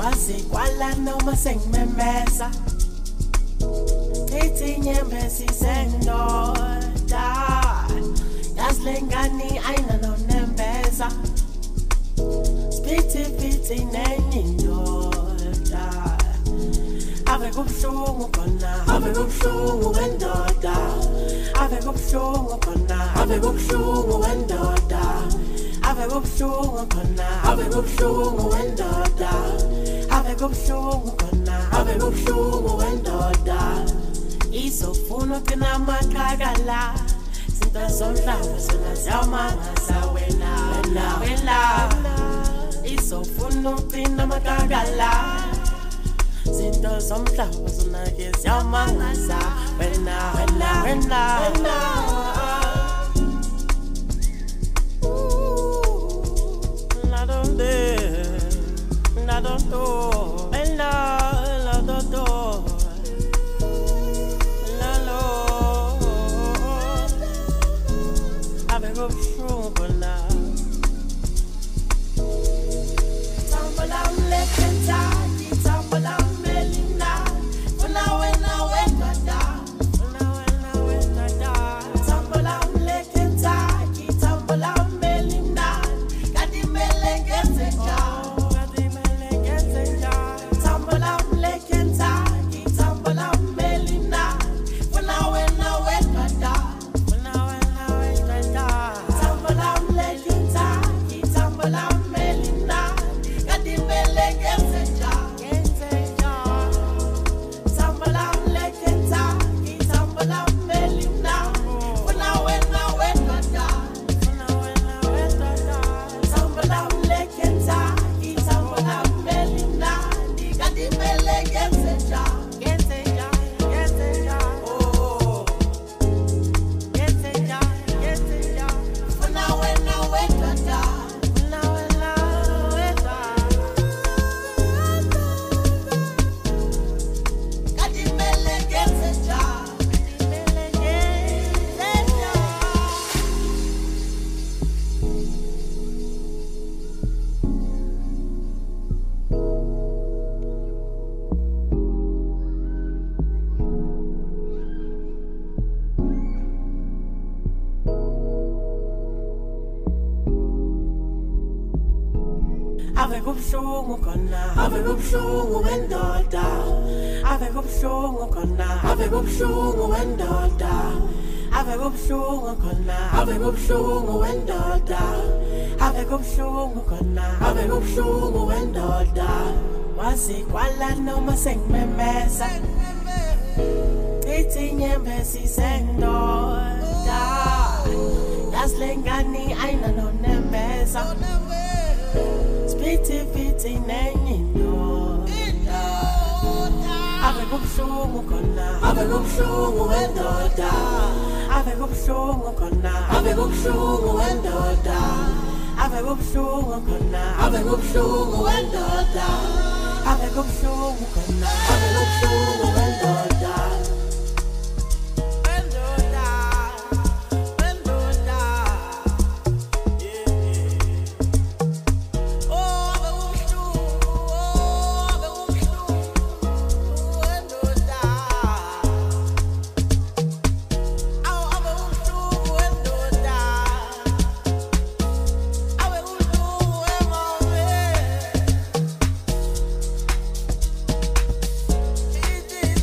Wasikwala noma sengimemeza Ithi nyembezi sendoda Yaslengani aina nonembeza Spiti piti nenye ndoda Ave kubhlungu khona Ave kubhlungu wendoda Ave kubhlungu khona Ave kubhlungu wendoda Ave kubhlungu khona Ave kubhlungu wendoda Ave kubhlungu khona Ave kubhlungu wendoda Isofuna kina makagala Sinta somhlaba sona siyamangasa wena Isofuna kina makagala Sinta somhlaba sona ke siyamangasa wena Ave kubhlungu khona Ave kubhlungu wendoda Ave kubhlungu khona Ave kubhlungu wendoda Ave kubhlungu khona Ave kubhlungu wendoda Ave kubhlungu khona Ave kubhlungu wendoda Wasikwala noma sengimemeza Ithi nyembezi sendoda Yaslengani aina nonembeza Spiti piti nenye ndoda Ave kubhlungu khona Ave kubhlungu wendoda Ave kubhlungu khona Ave kubhlungu wendoda Ave kubhlungu khona Ave kubhlungu wendoda Ave kubhlungu khona Ave kubhlungu wendoda It is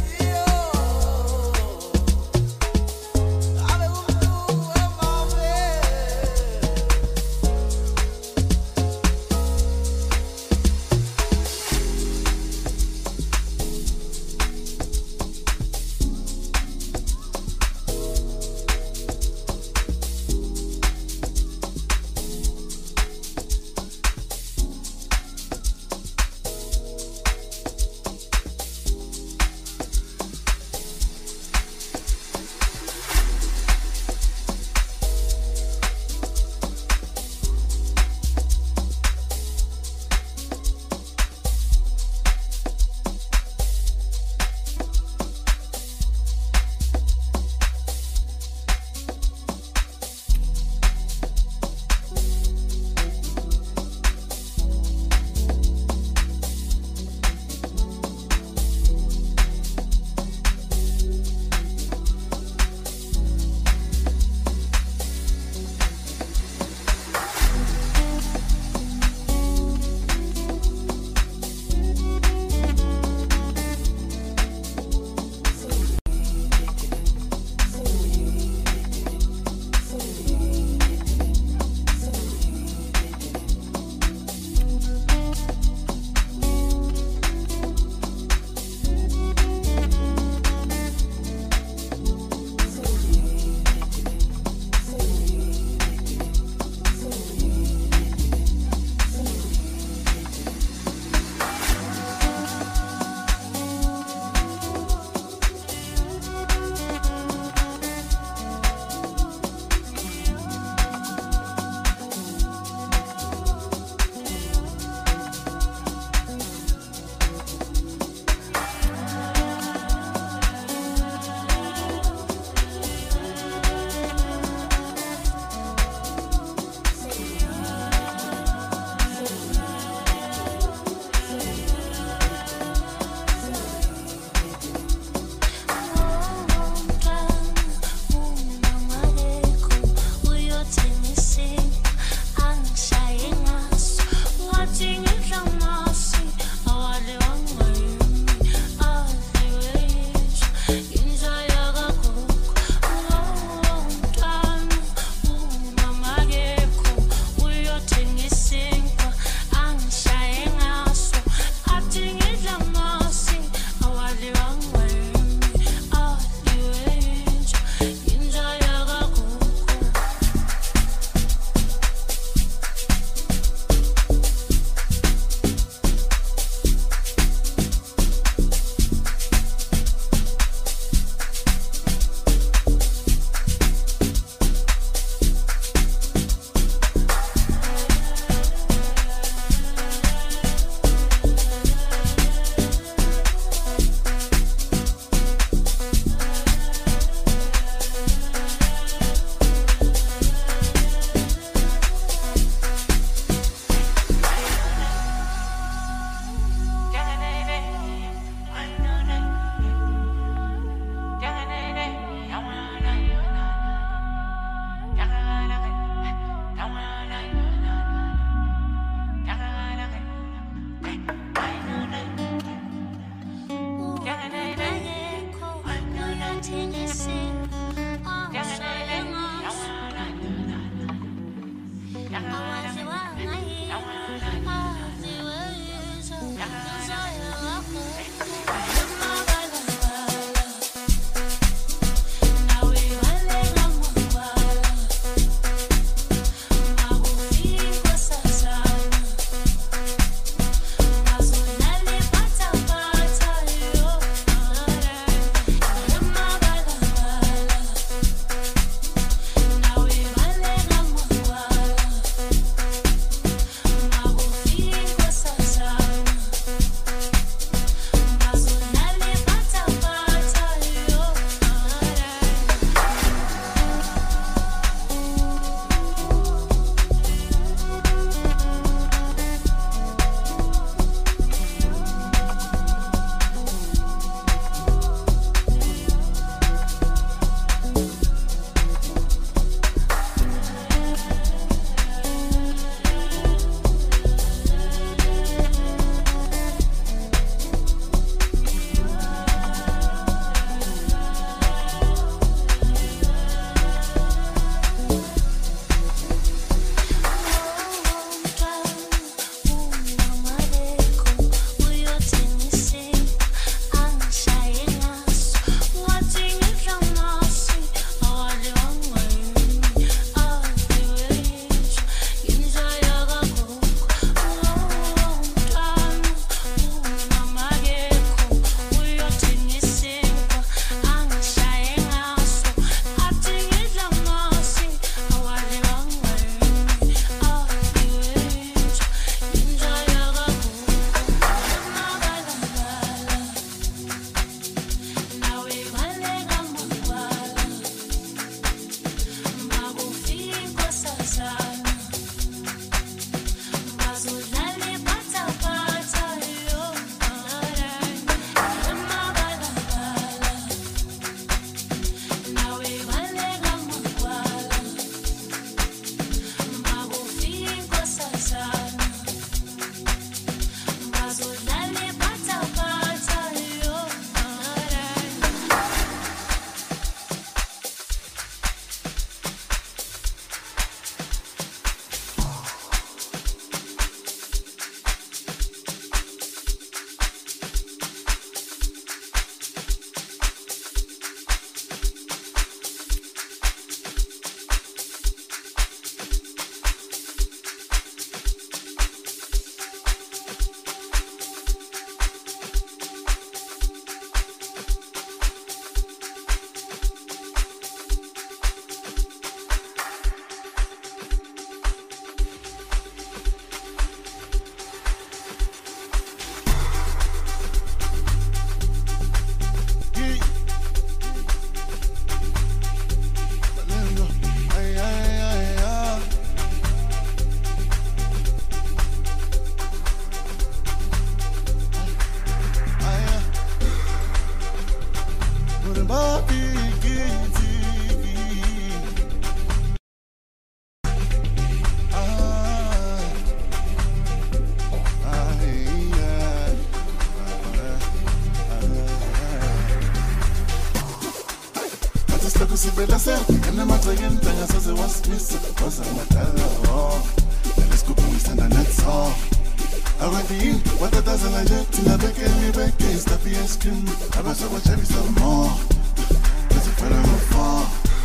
sibelase enematrekeni tangasoze wasimisa wazamadala telescopemisana netso already watatazela nje tinabeke stapi ice cream abasabachabisa more ezifana ngafar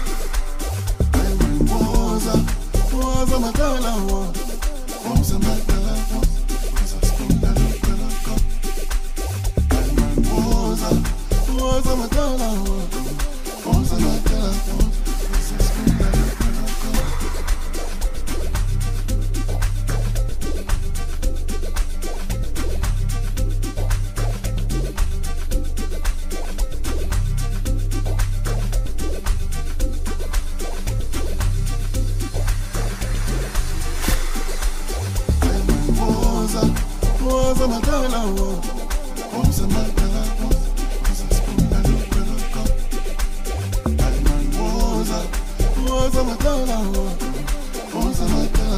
was a madala was a madala was a madala was a madala was a madala was a madala was a madala was a madala was a madala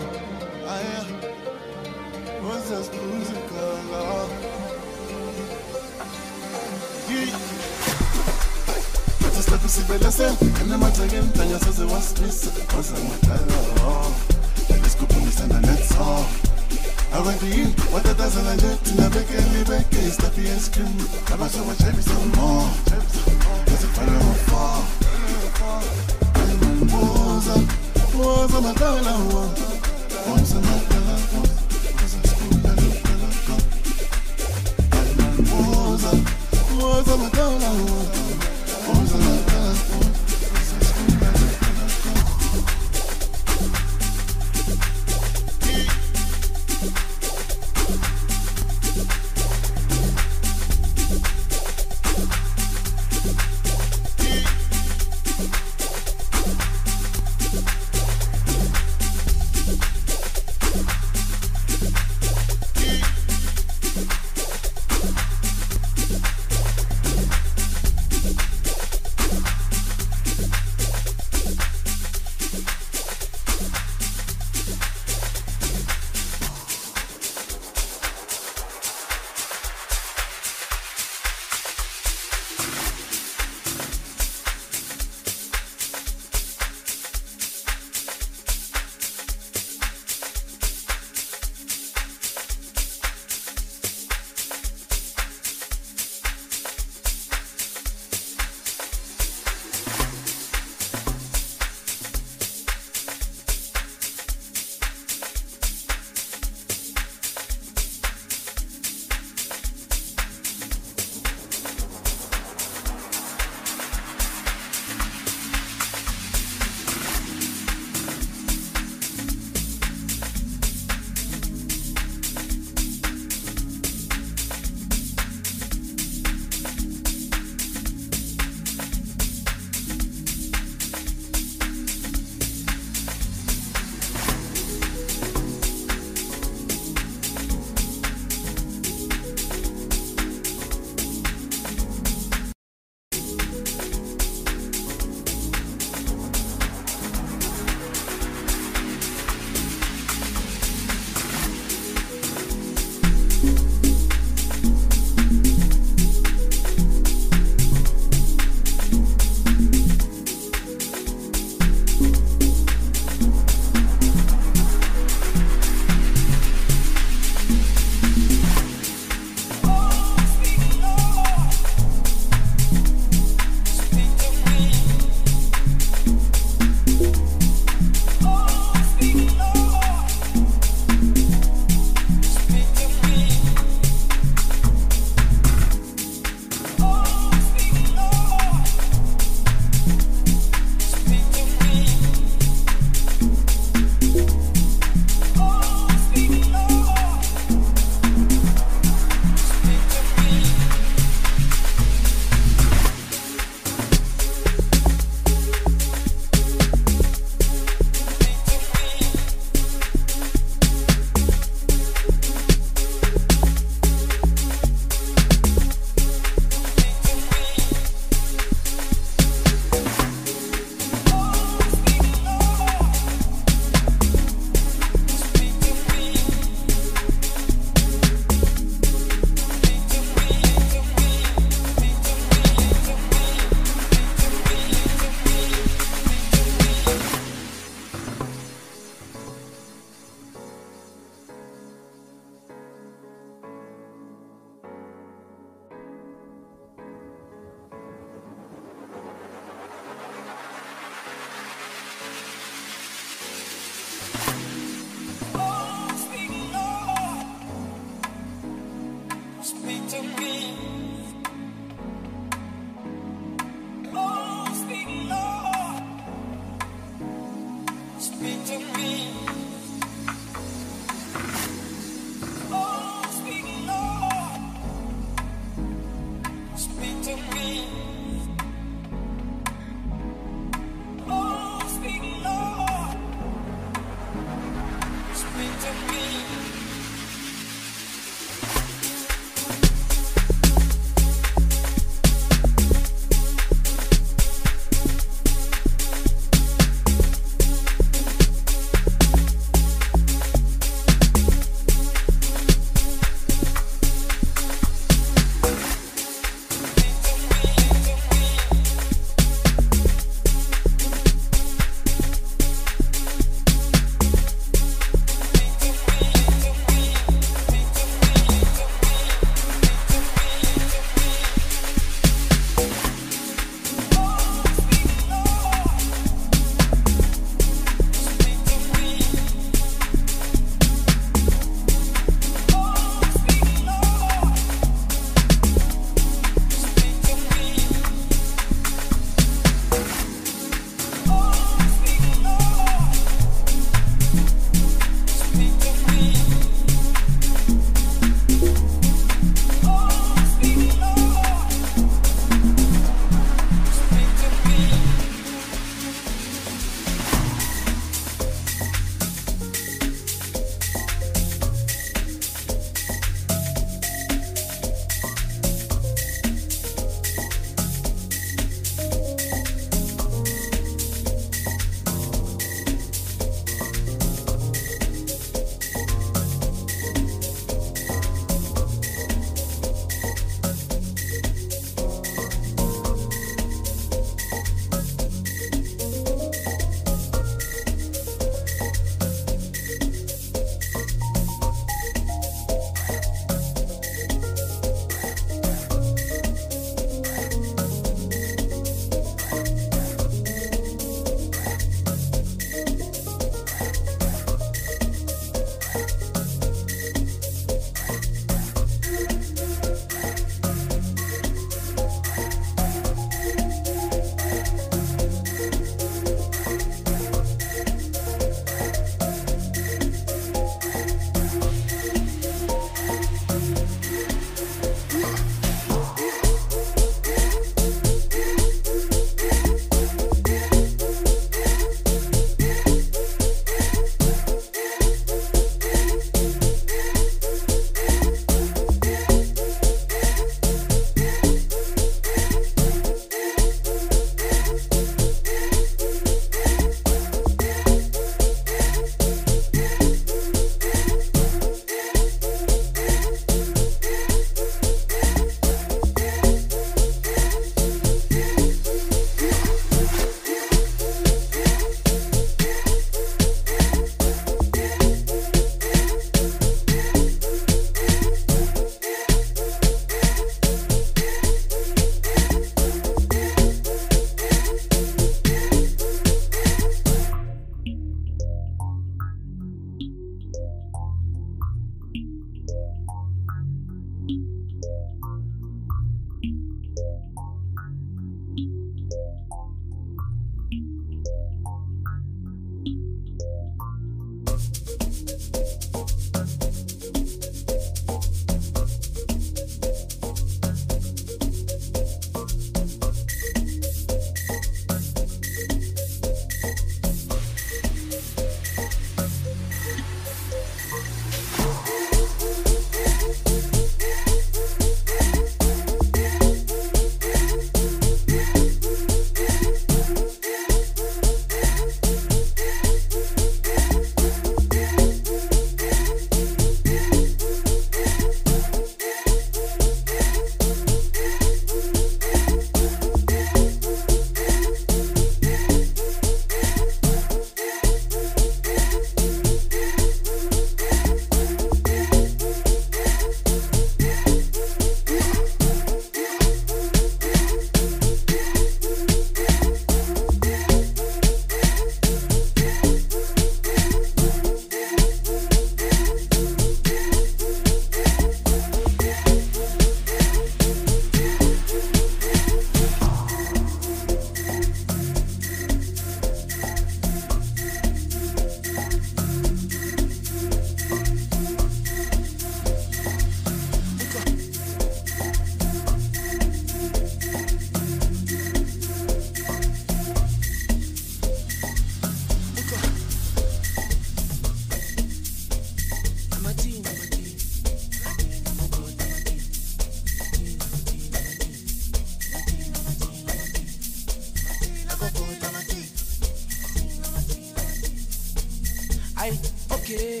Okay.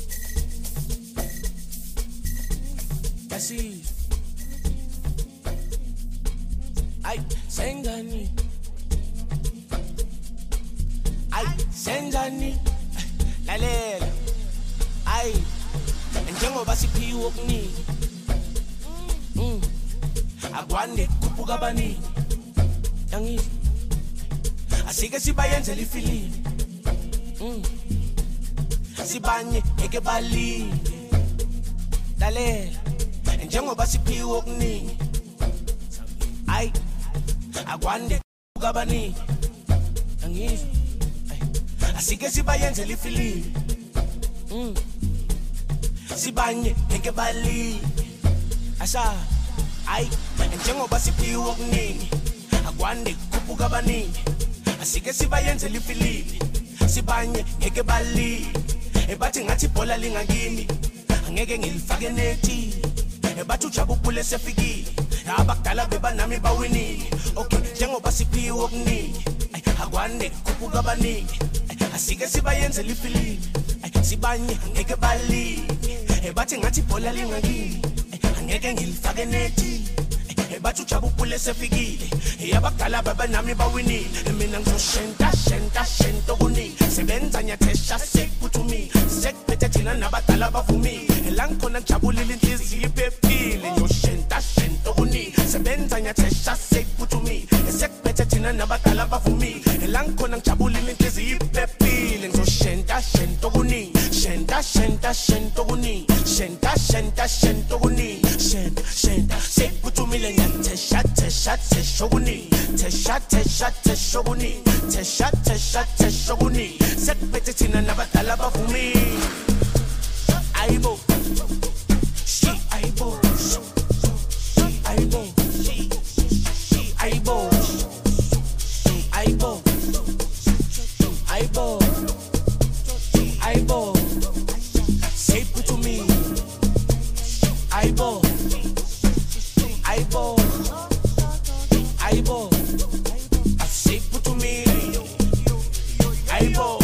Kasi ay sengani lalela ay njengoba siphiwe okuningi akwande kuphuka abaningi yangizwa asike sibayenzele ifilimi sibanye ngeke balile lalela njengoba siphiwe okuningi ay akwande kuphuka abaningi yangizwa asike sibayenzele ifilimi sibanye ngeke balile asa ay njengoba siphiwe okuningi akwande kuphuka abaningi asike sibayenzele ifilimi sibanye ngeke balile ebathi ngathi ibhola lingakini angeke ngilifake nethi ebathi ujabule sefikile abakudala bebanami bawinile okay njengoba siphiwe okuningi akwande kuphuka abaningi asike sibayenzele ifilimi sibanye ngeke balile ebathi ngathi ibhola lingakini angeke ngilifake nethi ebathi ujabule sefikile abakudala bebanami bawinile mina ngizoshenta okuningi sebenza nyathesha sekuthumi sekuphethe thina nabadala bavumile la ngikhona ngijabulile inhliziyo iphephile ngiyoshenta okuningi sebenza nyathesha sekuthumi sekuphethe thina nabadala bavumile la ngikhona ngijabulile inhliziyo iphephile ngizoshenta okuningi shenta okuningi shenta okuningi shenta sekuthumile nyathesha okuningi tesha okuningi tesha okuningi sekuphethe thina nabadala bavumile ayibo she ayibo ayibo ayibo ayibo ayibo ayibo say put to me ayibo ayibo ayibo say put to me ayibo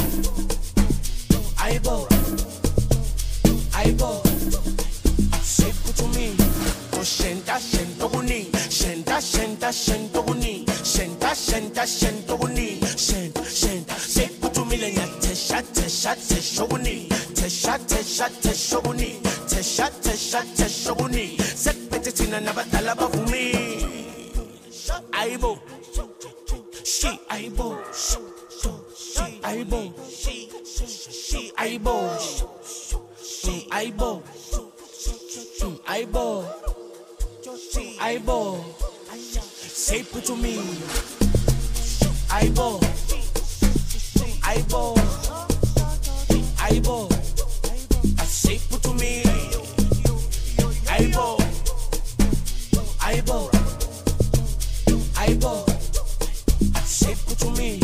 ayibo ayibo say put to me oh shenta okuningi shenta okuningi shenta okuningi shenta say put to me lenya tesha okuningi tesha okuningi tesha okuningi sekuphethe thina nabadala bavumile ayibo she ayibo ayibo ayibo ayibo ayibo ayibo say put to me ayibo ayibo ayibo say put to me ayibo ayibo ayibo say put to me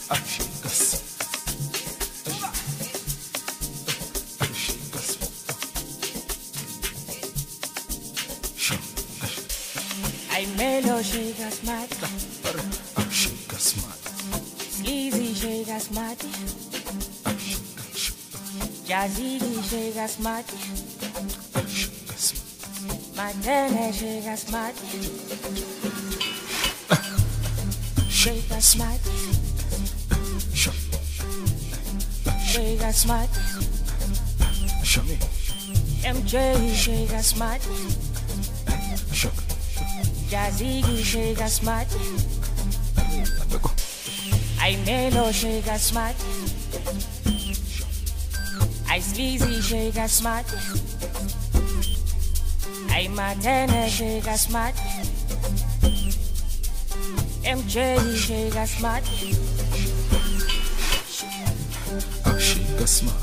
I mellow shake a smart, sleazy shake a smart, jazzy shake a smart, Montana shake a smart, shake a smart, shake a smart, MJ shake a smart, Jazzy shake a smart, I mellow shake a smart, I sleazy shake a smart, I Montana shake a smart, MJ shake a smart, shake a smart.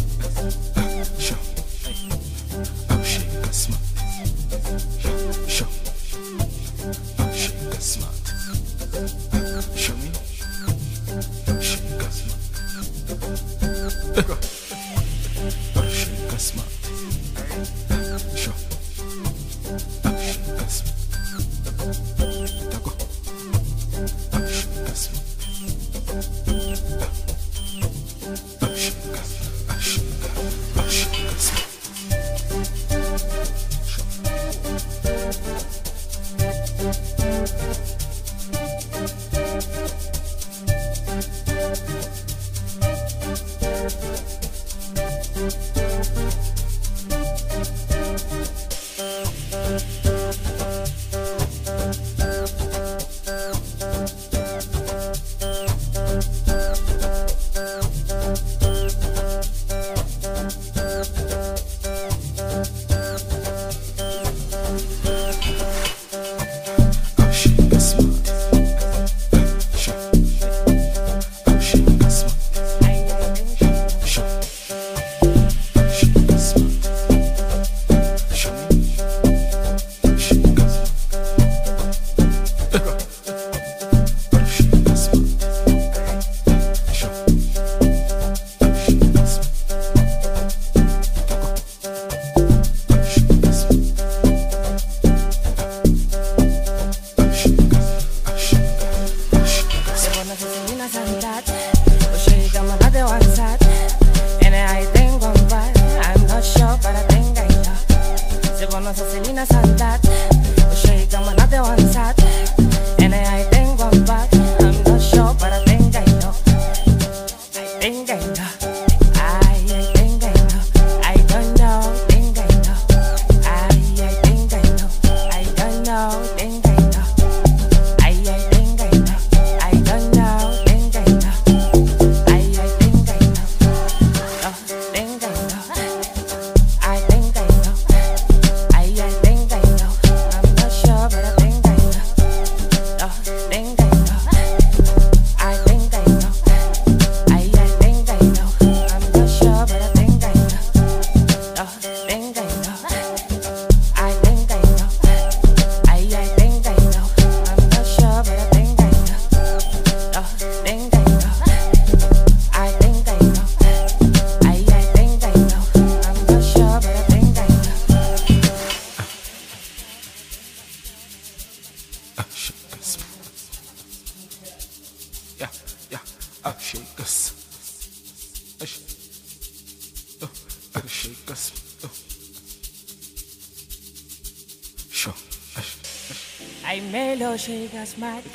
I mellow shake a smart,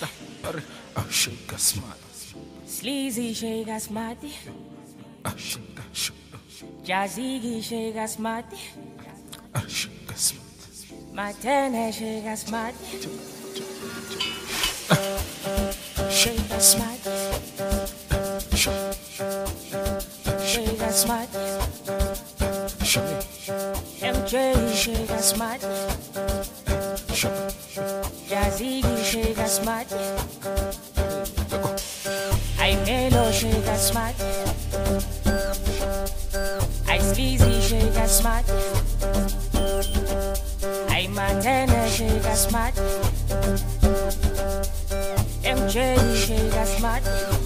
Shake a smart. sleazy shake a smart, jazzy shake a smart, Shake a smart. Montana shake a smart, shake a smart, shake a smart, MJ shake a smart, Jazzy shake a smart, I mellow shake a smart, I sleazy shake a smart, I Montana shake a smart, MJ, shake a smart.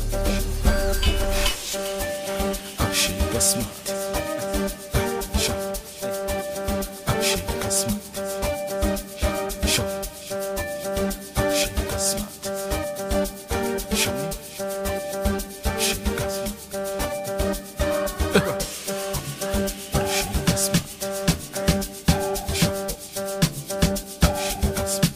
Shake a smart. Sure. Shake a smart. Sure. Shake a smart. Sure. Shake a smart. Shake a smart. Sure. Shake a smart.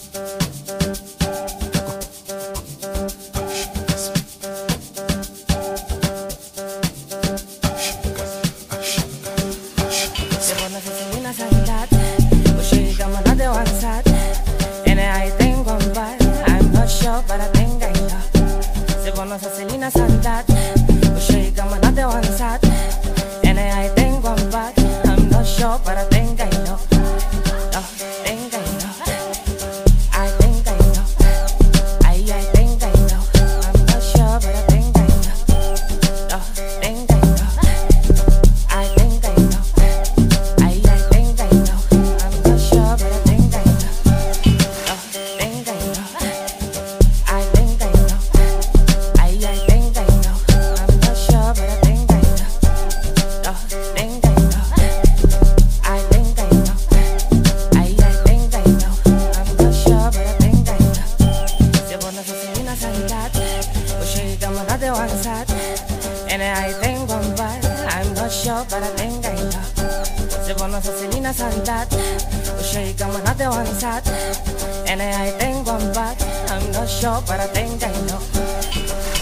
Se vos no sos una sanidad, pues llegamos a de one side. And I think one bad, I'm not sure, but I think I know. Se vos no sos una sanidad, pues llegamos a de one side. And I think one bad, I'm not sure, but I think I know. Oh, think I know. I think I know. I think I know. I'm not sure, but I think I know. Oh, think I know. I think I know. I think I know. I'm not sure, but I think I know. Oh, think I know. I think I know. I think I know. I'm not sure, but I think I know. Oh, think I know. I think I know. I think I know. I'm not sure, but I think I know. Se vos no sos una sanidad, pues llegamos a de one side. And I think one bad, I'm not sure, but I think I know. Se vos no sos una sanidad, pues llegamos a de one side. And I think one bad, I'm not sure, but I think I know.